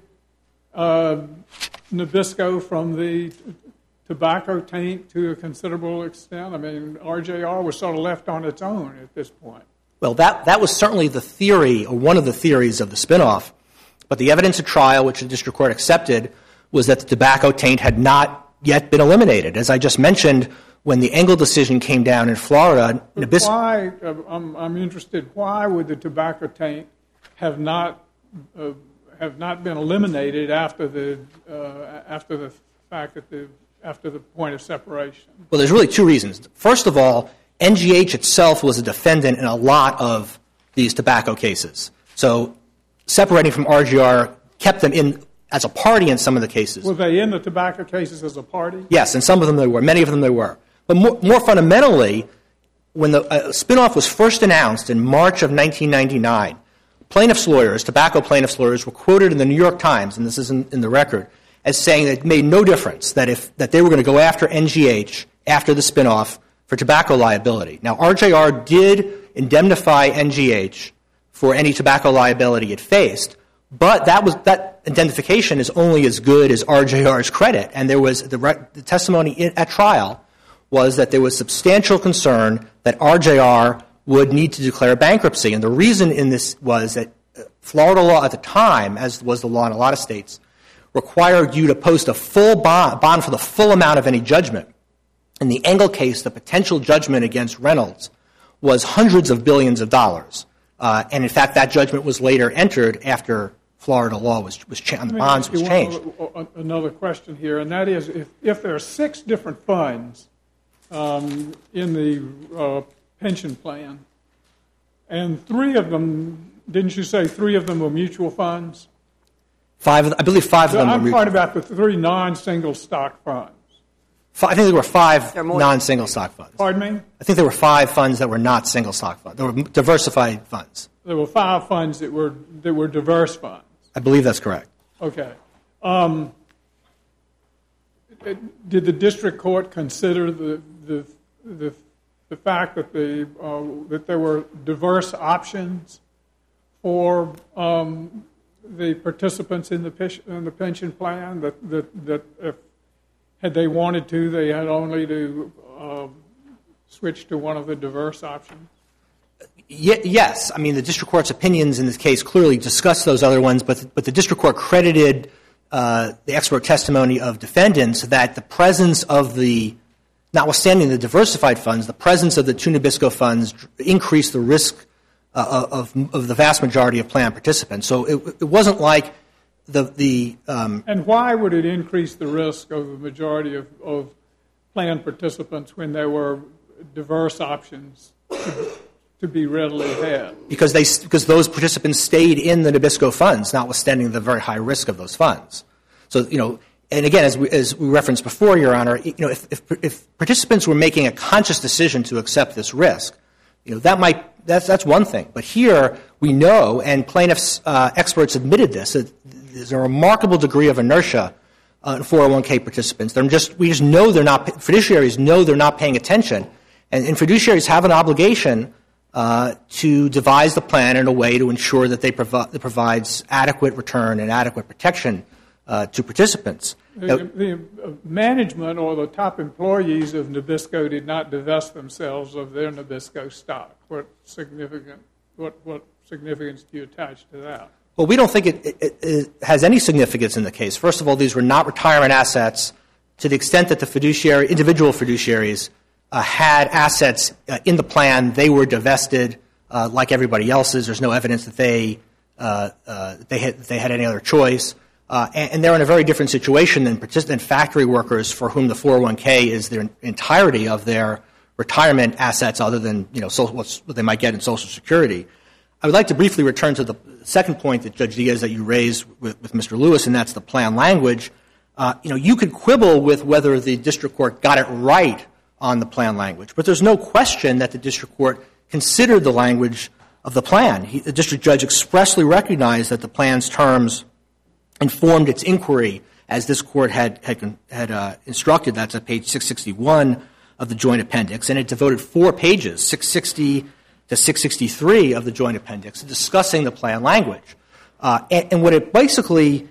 Speaker 1: Nabisco from the tobacco taint to a considerable extent? I mean, RJR was sort of left on its own at this point.
Speaker 6: Well, that was certainly the theory, or one of the theories of the spinoff. But the evidence at trial, which the district court accepted, was that the tobacco taint had not yet been eliminated. As I just mentioned, when the Engel decision came down in Florida, Nabisco...
Speaker 1: Why, I'm interested, why would the tobacco taint have not been eliminated after the point of separation?
Speaker 6: Well, there's really two reasons. First of all, NGH itself was a defendant in a lot of these tobacco cases. So separating from RJR kept them in as a party in some of the cases.
Speaker 1: Were they in the tobacco cases as a party?
Speaker 6: Yes, and some of them they were. Many of them they were. But more fundamentally, when the spinoff was first announced in March of 1999, plaintiffs' lawyers, tobacco plaintiffs' lawyers, were quoted in the New York Times, and this is in the record, as saying that it made no difference that they were going to go after NGH after the spinoff for tobacco liability. Now, RJR did indemnify NGH for any tobacco liability it faced, but that indemnification is only as good as RJR's credit. And there was the testimony at trial was that there was substantial concern that RJR would need to declare bankruptcy. And the reason in this was that Florida law at the time, as was the law in a lot of states, required you to post a full bond for the full amount of any judgment. In the Engel case, the potential judgment against Reynolds was hundreds of billions of dollars. And, in fact, that judgment was later entered after Florida law was changed, the bonds was changed.
Speaker 1: Another question here, and that is if there are 6 different funds in the pension plan, and 3 of them, didn't you say 3 of them were mutual funds?
Speaker 6: I believe 5 of them were mutual.
Speaker 1: I'm talking about the 3 non-single stock funds.
Speaker 6: I think there were 5 non-single stock funds.
Speaker 1: Pardon me?
Speaker 6: I think there were 5 funds that were not single stock funds. They were diversified funds.
Speaker 1: There were 5 funds that were diverse funds.
Speaker 6: I believe that's correct.
Speaker 1: Okay. Did the district court consider the fact that that there were diverse options for the participants in the pension plan? That if had they wanted to, they had only to switch to one of the diverse options?
Speaker 6: Yes. I mean, the district court's opinions in this case clearly discussed those other ones, but the district court credited the expert testimony of defendants that the presence of the notwithstanding the diversified funds, the presence of the two Nabisco funds increased the risk of the vast majority of plan participants. So it wasn't like
Speaker 1: And why would it increase the risk of the majority of plan participants when there were diverse options to be readily had?
Speaker 6: Because those participants stayed in the Nabisco funds, notwithstanding the very high risk of those funds. So, and again, as we referenced before, Your Honor, if participants were making a conscious decision to accept this risk, that's one thing. But here we know, and plaintiffs' experts admitted this, that there's a remarkable degree of inertia in 401k participants. Fiduciaries know they're not paying attention, and fiduciaries have an obligation to devise the plan in a way to ensure that it provides adequate return and adequate protection to participants.
Speaker 1: The management or the top employees of Nabisco did not divest themselves of their Nabisco stock. What significance do you attach to that?
Speaker 6: Well, we don't think it has any significance in the case. First of all, these were not retirement assets to the extent that the individual fiduciaries had assets in the plan. They were divested like everybody else's. There's no evidence that they had any other choice. And they're in a very different situation than factory workers for whom the 401k is the entirety of their retirement assets other than what they might get in Social Security. I would like to briefly return to the second point that Judge Diaz that you raised with Mr. Lewis, and that's the plan language. You could quibble with whether the district court got it right on the plan language, but there's no question that the district court considered the language of the plan. The district judge expressly recognized that the plan's terms informed its inquiry as this court had instructed. That's at page 661 of the joint appendix, and it devoted 4 pages, 660 to 663 of the joint appendix, discussing the plan language. And what it basically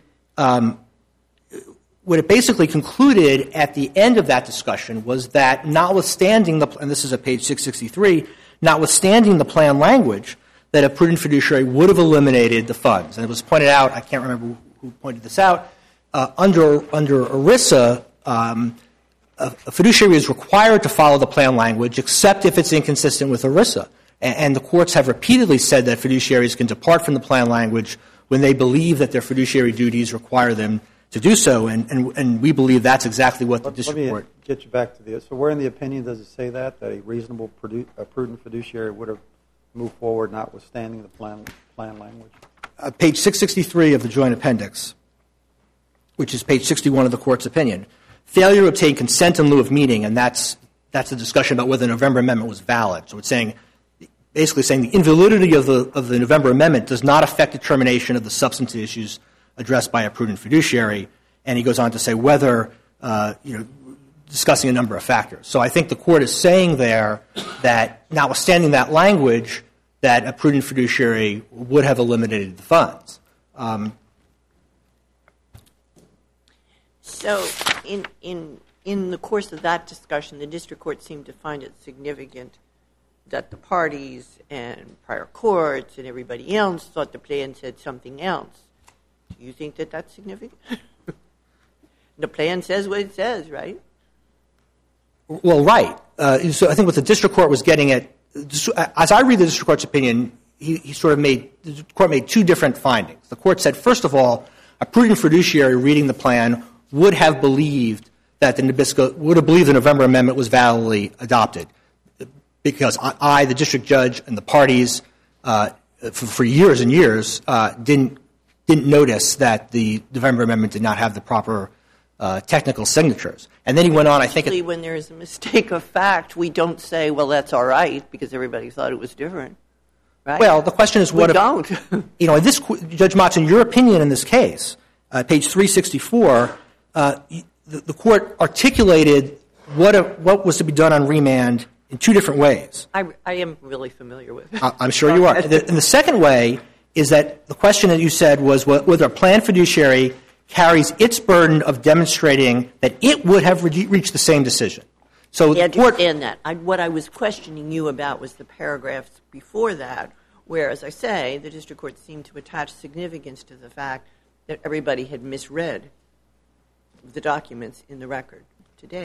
Speaker 6: concluded at the end of that discussion was that notwithstanding and this is at page 663, notwithstanding the plan language, that a prudent fiduciary would have eliminated the funds. And it was pointed out, I can't remember who pointed this out, under ERISA, a fiduciary is required to follow the plan language except if it's inconsistent with ERISA. And the courts have repeatedly said that fiduciaries can depart from the plan language when they believe that their fiduciary duties require them to do so, and we believe that's exactly what the district court.
Speaker 4: Let me get you back to this. So where in the opinion does it say that a reasonable, prudent fiduciary would have moved forward notwithstanding the plan language?
Speaker 6: Page 663 of the joint appendix, which is page 61 of the court's opinion. Failure to obtain consent in lieu of meeting, and that's a discussion about whether the November Amendment was valid. So it's basically saying the invalidity of the November Amendment does not affect determination of the substantive issues addressed by a prudent fiduciary. And he goes on to say whether, discussing a number of factors. So I think the court is saying there that notwithstanding that language, that a prudent fiduciary would have eliminated the funds.
Speaker 3: So in the course of that discussion, the district court seemed to find it significant that the parties and prior courts and everybody else thought the plan said something else. Do you think that that's significant? The plan says what it says, right?
Speaker 6: Well, right. So I think what the district court was getting at, as I read the district court's opinion, the court made 2 different findings. The court said, first of all, a prudent fiduciary reading the plan would have believed that the November Amendment was validly adopted, because I, the district judge, and the parties for years and years didn't notice that the November Amendment did not have the proper technical signatures. And then he went on, I think...
Speaker 3: When there is a mistake of fact, we don't say, well, that's all right, because everybody thought it was different. Right?
Speaker 6: Well, the question is what
Speaker 3: we don't.
Speaker 6: Judge Motz, in your opinion in this case, page 364, the court articulated what was to be done on remand in 2 different ways.
Speaker 3: I am really familiar with it.
Speaker 6: I'm sure you are. And the second way is that the question that you said was whether a planned fiduciary carries its burden of demonstrating that it would have reached the same decision. So
Speaker 3: I understand that. What I was questioning you about was the paragraphs before that, where, as I say, the district court seemed to attach significance to the fact that everybody had misread the documents in the record to date.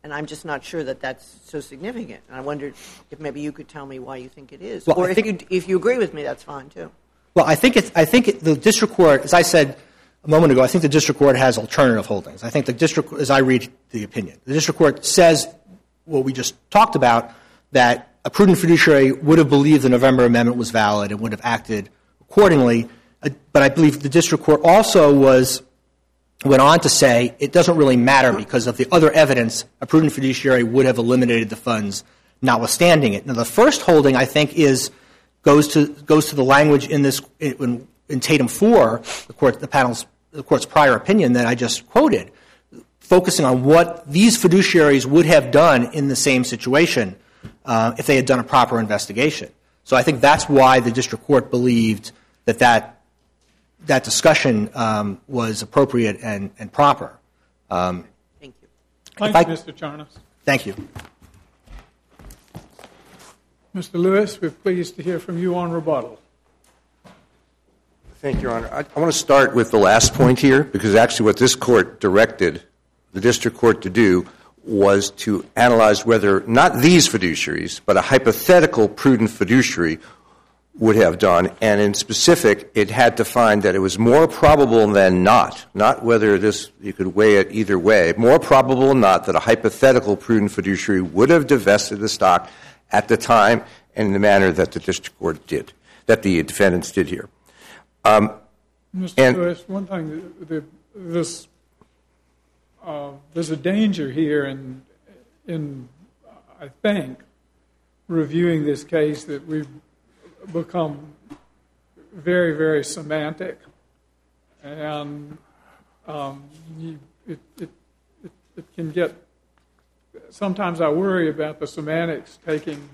Speaker 3: And I'm just not sure that that's so significant. And I wondered if maybe you could tell me why you think it is.
Speaker 6: Well,
Speaker 3: or if you agree with me, that's fine, too.
Speaker 6: Well, I think the district court, as I said a moment ago, I think the district court has alternative holdings. I think the district, as I read the opinion, the district court says what we just talked about, that a prudent fiduciary would have believed the November amendment was valid and would have acted accordingly. But I believe the district court also went on to say it doesn't really matter because of the other evidence a prudent fiduciary would have eliminated the funds notwithstanding it. Now, the first holding, I think, goes to the language in Tatum 4, the court's prior opinion that I just quoted, focusing on what these fiduciaries would have done in the same situation if they had done a proper investigation. So I think that's why the district court believed that discussion was appropriate and proper.
Speaker 3: Thank you.
Speaker 1: Thank you, Mr. Charnas.
Speaker 6: Thank you.
Speaker 1: Mr. Lewis, we're pleased to hear from you on rebuttal.
Speaker 2: Thank you, Your Honor. I want to start with the last point here, because actually what this court directed the district court to do was to analyze whether not these fiduciaries, but a hypothetical prudent fiduciary would have done, and in specific, it had to find that it was more probable than not whether you could weigh it either way, more probable than not that a hypothetical prudent fiduciary would have divested the stock at the time and in the manner that the district court did, that the defendants did here.
Speaker 1: Mr. Lewis, one thing, there's a danger here in I think, reviewing this case that we've become very, very semantic, and it can get. Sometimes I worry about the semantics taking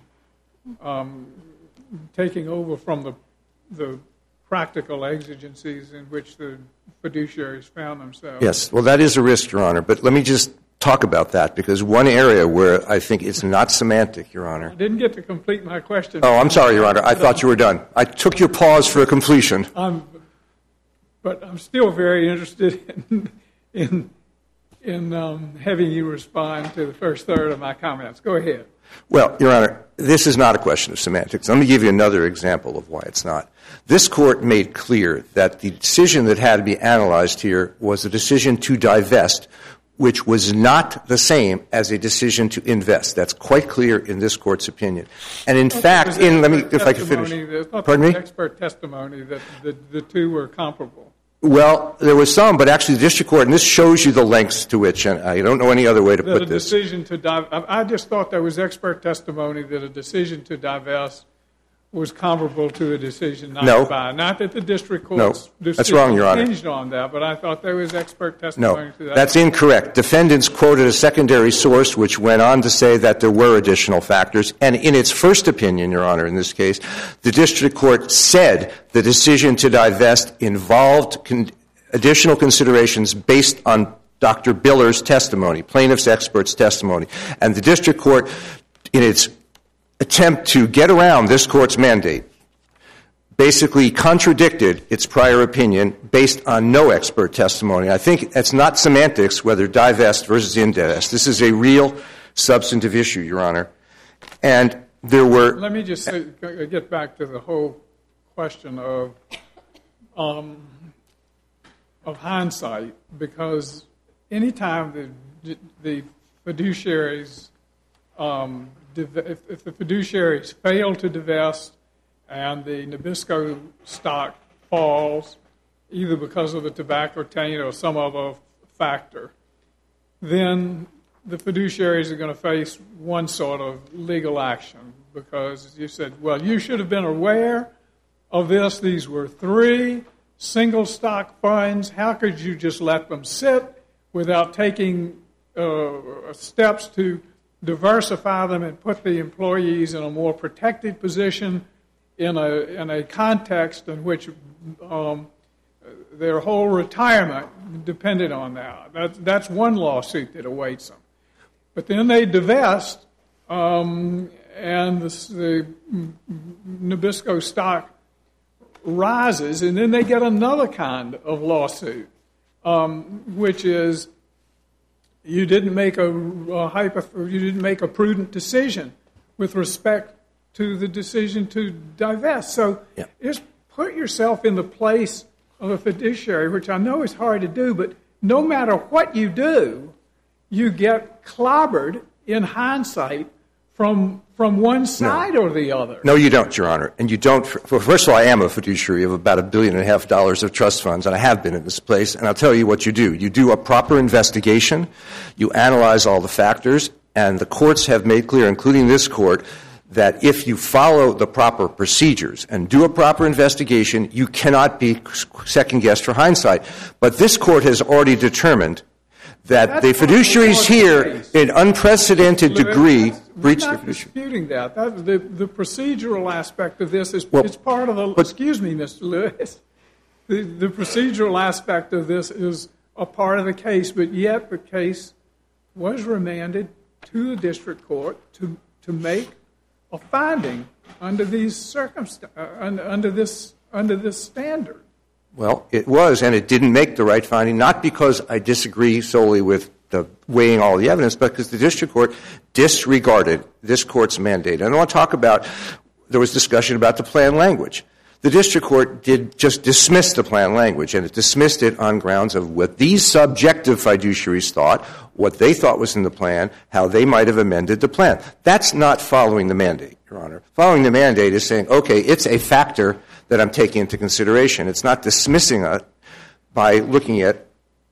Speaker 1: over from the practical exigencies in which the fiduciaries found themselves.
Speaker 2: Yes, well, that is a risk, Your Honor, but let me just talk about that, because one area where I think it's not semantic, Your Honor.
Speaker 1: I didn't get to complete my question.
Speaker 2: Oh, I'm sorry, Your Honor. I thought you were done. I took your pause for a completion.
Speaker 1: But I'm still very interested in having you respond to the first third of my comments. Go ahead.
Speaker 2: Well, Your Honor, this is not a question of semantics. Let me give you another example of why it's not. This court made clear that the decision that had to be analyzed here was a decision to divest, which was not the same as a decision to invest. That's quite clear in this court's opinion. And in fact, if I could finish. Pardon me?
Speaker 1: Expert testimony that the two were comparable.
Speaker 2: Well, there was some, but actually the district court, and this shows you the lengths to which, and I don't know any other way to put this.
Speaker 1: I just thought there was expert testimony that a decision to divest was comparable to a decision not to buy. Not that the district court's decision hinged on that, but I thought there was expert testimony to that.
Speaker 2: No, that's incorrect. Defendants quoted a secondary source which went on to say that there were additional factors, and in its first opinion, Your Honor, in this case, the district court said the decision to divest involved additional considerations based on Dr. Biller's testimony, plaintiff's expert's testimony. And the district court, in its attempt to get around this court's mandate, basically contradicted its prior opinion based on no expert testimony. I think it's not semantics whether divest versus indivest. This is a real substantive issue, Your Honor. And there were...
Speaker 1: Let me just get back to the whole question of hindsight, because anytime the fiduciaries... If the fiduciaries fail to divest and the Nabisco stock falls, either because of the tobacco taint or some other factor, then the fiduciaries are going to face one sort of legal action, because you said, well, you should have been aware of this. These were 3 single stock funds. How could you just let them sit without taking steps to diversify them and put the employees in a more protected position in a context in which their whole retirement depended on that. That's one lawsuit that awaits them. But then they divest, and the Nabisco stock rises, and then they get another kind of lawsuit, which is you didn't make a prudent decision with respect to the decision to divest. So just put yourself in the place of a fiduciary, which I know is hard to do, but no matter what you do, you get clobbered in hindsight from one side or the other.
Speaker 2: No, you don't, Your Honor. And you don't. First of all, I am a fiduciary of about $1.5 billion of trust funds, and I have been in this place. And I'll tell you what you do. You do a proper investigation. You analyze all the factors. And the courts have made clear, including this court, that if you follow the proper procedures and do a proper investigation, you cannot be second-guessed for hindsight. But this court has already determined that the fiduciaries here, in unprecedented degree, breached the fiduciary.
Speaker 1: Disputing that. The procedural aspect of this is it's part of the. Excuse me, Mr. Lewis. The procedural aspect of this is a part of the case, but yet the case was remanded to the district court to make a finding under these under this standard.
Speaker 2: Well, it was, and it didn't make the right finding, not because I disagree solely with the weighing all the evidence, but because the district court disregarded this court's mandate. And I want to talk about, there was discussion about the plan language. The district court did just dismiss the plan language, and it dismissed it on grounds of what these subjective fiduciaries thought, what they thought was in the plan, how they might have amended the plan. That's not following the mandate, Your Honor. Following the mandate is saying, okay, it's a factor that I'm taking into consideration. It's not dismissing it by looking at,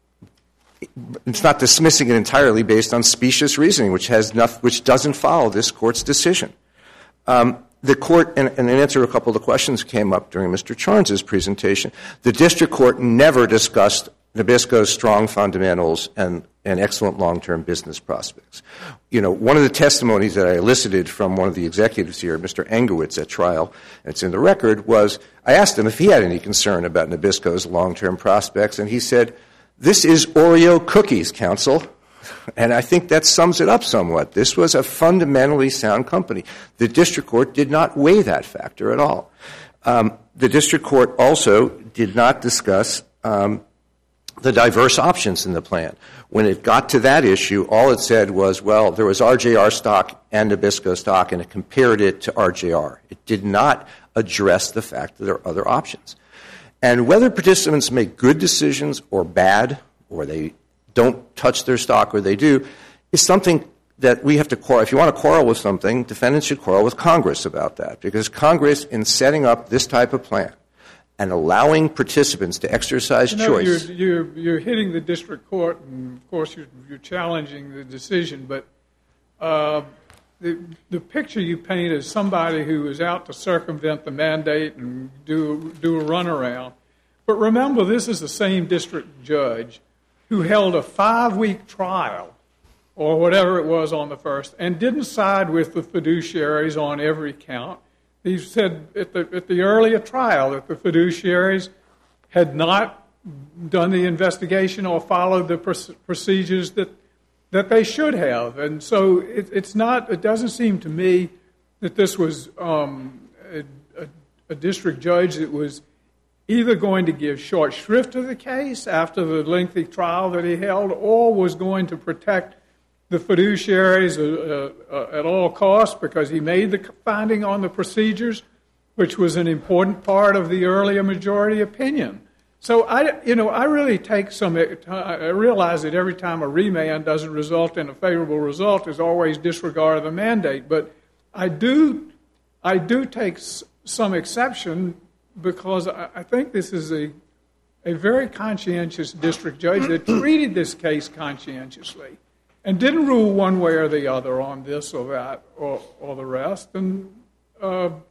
Speaker 2: it's not dismissing it entirely based on specious reasoning, which doesn't follow this court's decision. The court, and in answer to a couple of the questions that came up during Mr. Charnes's presentation, the district court never discussed Nabisco's strong fundamentals and excellent long-term business prospects. You know, one of the testimonies that I elicited from one of the executives here, Mr. Engowitz at trial, and it's in the record, was I asked him if he had any concern about Nabisco's long-term prospects, and he said, "This is Oreo cookies, counsel." And I think that sums it up somewhat. This was a fundamentally sound company. The district court did not weigh that factor at all. The district court also did not discuss the diverse options in the plan. When it got to that issue, all it said was, well, there was RJR stock and Nabisco stock, and it compared it to RJR. It did not address the fact that there are other options. And whether participants make good decisions or bad, or they don't touch their stock or they do, is something that we have to quarrel. If you want to quarrel with something, defendants should quarrel with Congress about that, because Congress, in setting up this type of plan and allowing participants to exercise choice.
Speaker 1: You're hitting the district court, and of course you're challenging the decision, but the picture you paint is somebody who is out to circumvent the mandate and do a runaround. But remember, this is the same district judge who held a 5-week trial, or whatever it was on the first, and didn't side with the fiduciaries on every count. He said at the earlier trial that the fiduciaries had not done the investigation or followed the procedures that they should have. And so it doesn't seem to me that this was a district judge that was either going to give short shrift to the case after the lengthy trial that he held, or was going to protect the fiduciaries at all costs because he made the finding on the procedures, which was an important part of the earlier majority opinion. So I really take I realize that every time a remand doesn't result in a favorable result, there's always disregard of the mandate. But I do take some exception, because I think this is a very conscientious district judge that treated this case conscientiously and didn't rule one way or the other on this or that or the rest. And
Speaker 2: well,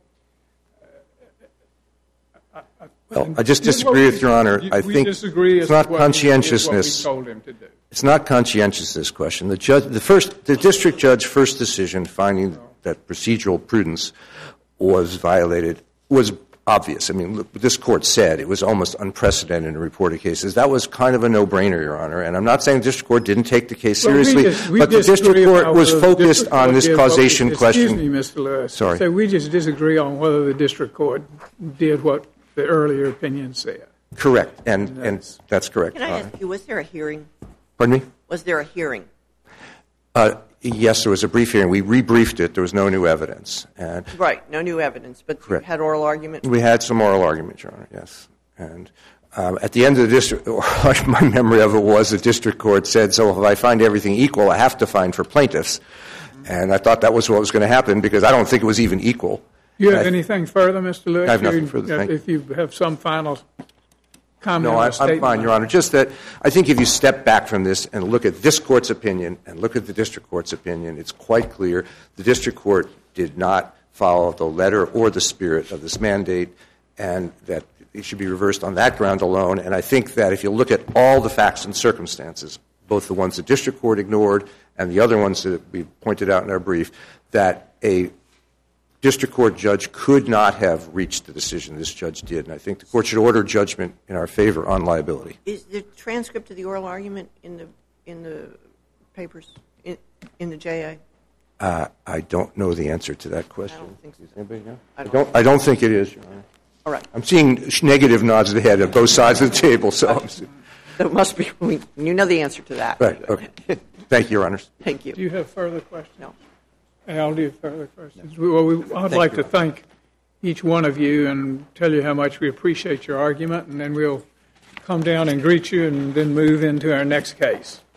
Speaker 2: I just disagree with Your Honor. I think it's not conscientiousness. It's not conscientiousness question. The district judge's first decision finding that procedural prudence was violated was obvious. I mean, this court said it was almost unprecedented in reported cases. That was kind of a no-brainer, Your Honor. And I'm not saying the district court didn't take the case seriously, but the district court was focused on this causation question.
Speaker 1: Excuse me, Mr. Lewis.
Speaker 2: Sorry.
Speaker 1: So we just disagree on whether the district court did what the earlier opinion said.
Speaker 2: Correct, and that's correct.
Speaker 3: Can I ask you, was there a hearing?
Speaker 2: Pardon me?
Speaker 3: Was there a hearing?
Speaker 2: Yes, there was a brief hearing. We rebriefed it. There was no new evidence. And
Speaker 3: Right, no new evidence, but you had oral argument?
Speaker 2: we had some oral argument, Your Honor, yes. And at the end of the district, my memory of it was the district court said, so if I find everything equal, I have to find for plaintiffs. And I thought that was what was going to happen because I don't think it was even equal.
Speaker 1: You have anything further, Mr. Lewis?
Speaker 2: I have nothing further. Thank you.
Speaker 1: If you have some final comment
Speaker 2: No,
Speaker 1: or
Speaker 2: I'm
Speaker 1: statement.
Speaker 2: fine, Your Honor. Just that I think if you step back from this and look at this court's opinion and look at the district court's opinion, it's quite clear the district court did not follow the letter or the spirit of this mandate, and that it should be reversed on that ground alone. And I think that if you look at all the facts and circumstances, both the ones the district court ignored and the other ones that we pointed out in our brief, that a district court judge could not have reached the decision this judge did. And I think the court should order judgment in our favor on liability.
Speaker 3: Is the transcript of the oral argument in the papers, in the JA?
Speaker 2: I don't know the answer to that question.
Speaker 3: I don't think so.
Speaker 2: Does anybody know? I don't think it is, Your Honor.
Speaker 3: All right.
Speaker 2: I'm seeing negative nods of the head at both sides of the table. So,
Speaker 3: It must be. You know the answer to that.
Speaker 2: right. Okay. Thank you, Your Honors.
Speaker 3: Thank you.
Speaker 1: Do you have further questions?
Speaker 3: No.
Speaker 1: Al, do you have further questions? Well, I'd like to thank each one of you and tell you how much we appreciate your argument, and then we'll come down and greet you and then move into our next case.